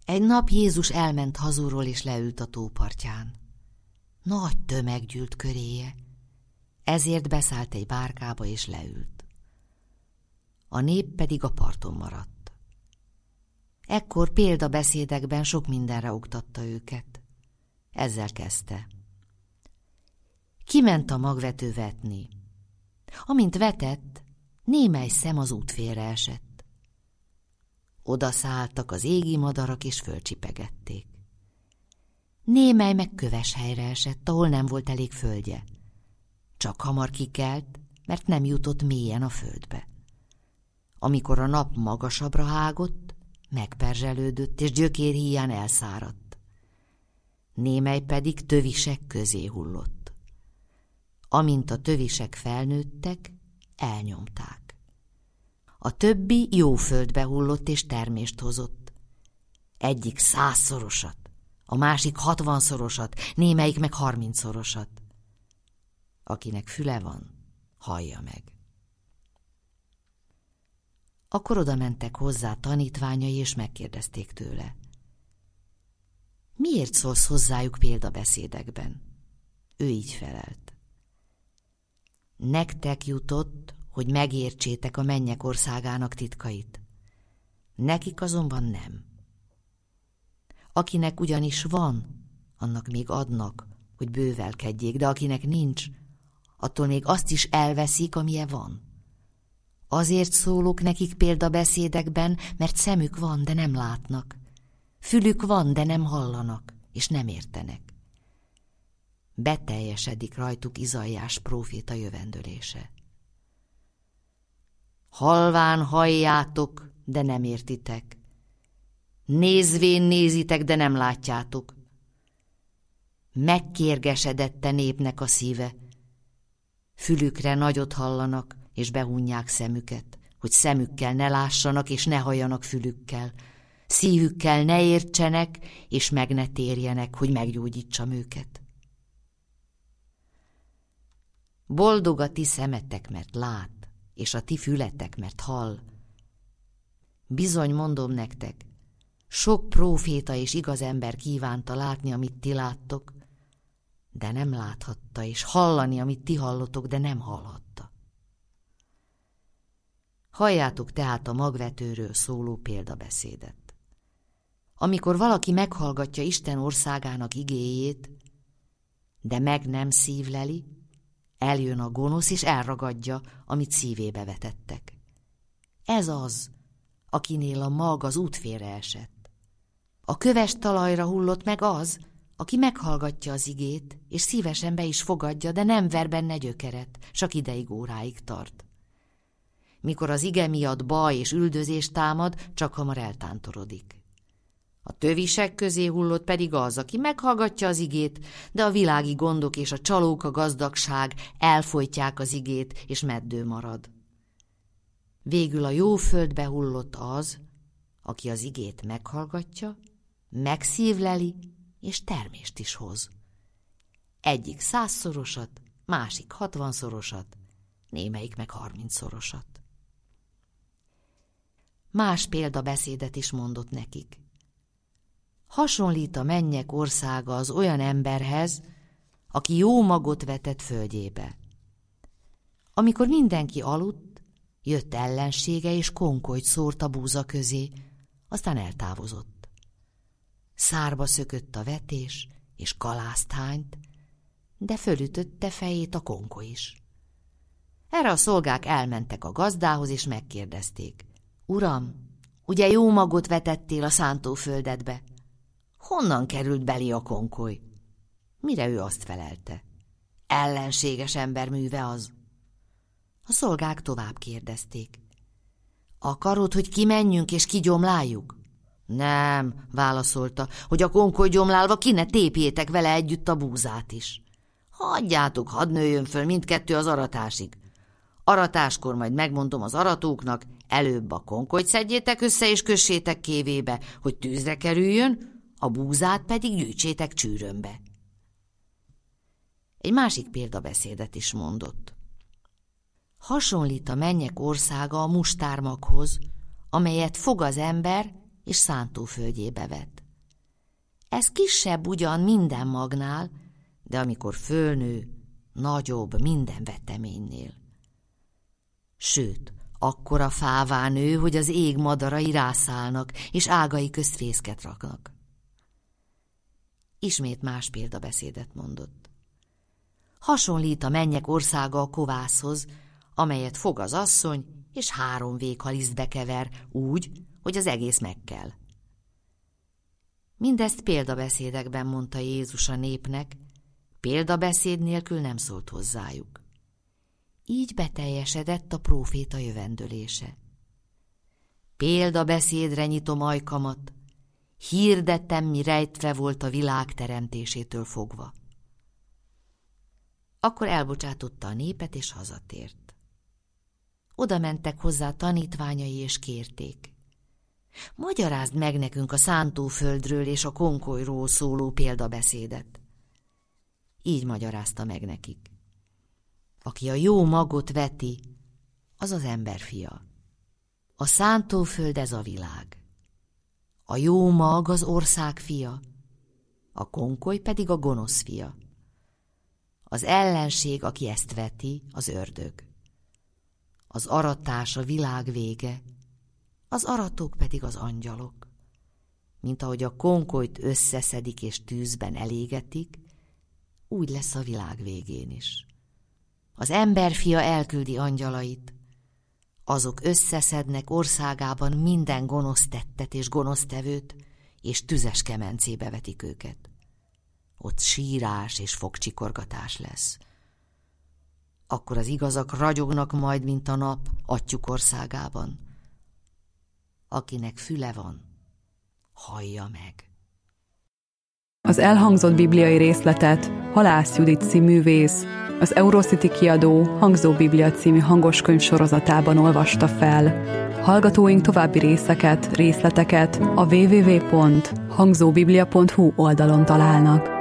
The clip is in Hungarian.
Egy nap Jézus elment hazulról és leült a tópartján. Nagy tömeg gyűlt köréje, ezért beszállt egy bárkába és leült. A nép pedig a parton maradt. Ekkor példabeszédekben sok mindenre oktatta őket. Ezzel kezdte. Kiment a magvető vetni. Amint vetett, némely szem az útfélre esett. Oda szálltak az égi madarak és fölcsipegették. Némely meg köves helyre esett, ahol nem volt elég földje. Csak hamar kikelt, mert nem jutott mélyen a földbe. Amikor a nap magasabbra hágott, megperzselődött, és gyökér híján elszáradt. Némely pedig tövisek közé hullott. Amint a tövisek felnőttek, elnyomták. A többi jó földbe hullott és termést hozott. Egyik 100-szorosat, a másik 60-szorosat, némelyik meg 30-szorosat. Akinek füle van, hallja meg. Akkor oda mentek hozzá tanítványai, és megkérdezték tőle. Miért szólsz hozzájuk példabeszédekben? Ő így felelt. Nektek jutott, hogy megértsétek a mennyek országának titkait. Nekik azonban nem. Akinek ugyanis van, annak még adnak, hogy bővelkedjék, de akinek nincs, attól még azt is elveszik, amilyen van. Azért szólok nekik példabeszédekben, mert szemük van, de nem látnak. Fülük van, de nem hallanak, és nem értenek. Beteljesedik rajtuk Izaiás próféta jövendölése. Halván halljátok, de nem értitek. Nézvén nézitek, de nem látjátok. Megkérgesedett a népnek a szíve. Fülükre nagyot hallanak, és behunják szemüket, hogy szemükkel ne lássanak, és ne halljanak fülükkel. Szívükkel ne értsenek, és meg ne térjenek, hogy meggyógyítsam őket. Boldog a ti szemetek, mert lát, és a ti fületek, mert hall. Bizony mondom nektek, sok próféta és igaz ember kívánta látni, amit ti láttok, de nem láthatta, és hallani, amit ti hallotok, de nem hallhatta. Halljátok tehát a magvetőről szóló példabeszédet. Amikor valaki meghallgatja Isten országának igéjét, de meg nem szívleli, eljön a gonosz, és elragadja, amit szívébe vetettek. Ez az, akinél a mag az útfélre esett. A köves talajra hullott meg az, aki meghallgatja az igét, és szívesen be is fogadja, de nem ver benne gyökeret, csak ideig óráig tart. Mikor az ige miatt baj és üldözés támad, csak hamar eltántorodik. A tövisek közé hullott pedig az, aki meghallgatja az igét, de a világi gondok és a csalóka gazdagság elfojtják az igét, és meddő marad. Végül a jó földbe hullott az, aki az igét meghallgatja, megszívleli, és termést is hoz. Egyik 100-szorosat, másik 60-szorosat, némelyik meg 30-szorosat. Más példabeszédet is mondott nekik. Hasonlít a mennyek országa az olyan emberhez, aki jó magot vetett földjébe. Amikor mindenki aludt, jött ellensége, és konkolyt szórt a búza közé, aztán eltávozott. Szárba szökött a vetés, és galászt hányt, de fölütötte fejét a konkoly is. Erre a szolgák elmentek a gazdához, és megkérdezték. Uram, ugye jó magot vetettél a szántóföldedbe? Honnan került belé a konkoly? Mire ő azt felelte. Ellenséges ember műve az. A szolgák tovább kérdezték. Akarod, hogy kimenjünk és kigyomláljuk? Nem, válaszolta, hogy a konkoly gyomlálva ki ne tépjétek vele együtt a búzát is. Hagyjátok, hadd nőjön föl mindkettő az aratásig. Aratáskor majd megmondom az aratóknak, előbb a konkolyt szedjétek össze és kössétek kévébe, hogy tűzre kerüljön, a búzát pedig gyűjtsétek csűrömbe. Egy másik példabeszédet is mondott. Hasonlít a mennyek országa a mustármaghoz, amelyet fog az ember, és szántóföldjébe vet. Ez kisebb ugyan minden magnál, de amikor fölnő, nagyobb minden veteménynél. Sőt, akkora fává nő, hogy az ég madarai rászállnak, és ágai közt fészket raknak. Ismét más példabeszédet mondott. Hasonlít a mennyek országa a kovászhoz, amelyet fog az asszony, és 3 véghalisztbe kever, úgy, hogy az egész megkel. Mindezt példabeszédekben mondta Jézus a népnek, példabeszéd nélkül nem szólt hozzájuk. Így beteljesedett a próféta jövendölése. Példabeszédre nyitom ajkamat, hirdettem, mi rejtve volt a világ teremtésétől fogva. Akkor elbocsátotta a népet, és hazatért. Oda mentek hozzá tanítványai, és kérték: magyarázd meg nekünk a szántóföldről és a konkolyról szóló példabeszédet. Így magyarázta meg nekik: aki a jó magot veti, az az emberfia. A szántóföld ez a világ. A jó mag az ország fia, a konkoly pedig a gonosz fia. Az ellenség, aki ezt veti, az ördög. Az aratás a világ vége, az aratók pedig az angyalok. Mint ahogy a konkolyt összeszedik és tűzben elégetik, úgy lesz a világ végén is. Az emberfia elküldi angyalait, azok összeszednek országában minden gonosz tettet és gonosztevőt, és tüzes kemencébe vetik őket. Ott sírás és fogcsikorgatás lesz. Akkor az igazak ragyognak majd, mint a nap, atyjuk országában. Akinek füle van, hallja meg. Az elhangzott bibliai részletet Halász Judit színművész, az Eurocity kiadó Hangzó Biblia című hangoskönyv sorozatában olvasta fel. Hallgatóink további részleteket a www.hangzóbiblia.hu oldalon találnak.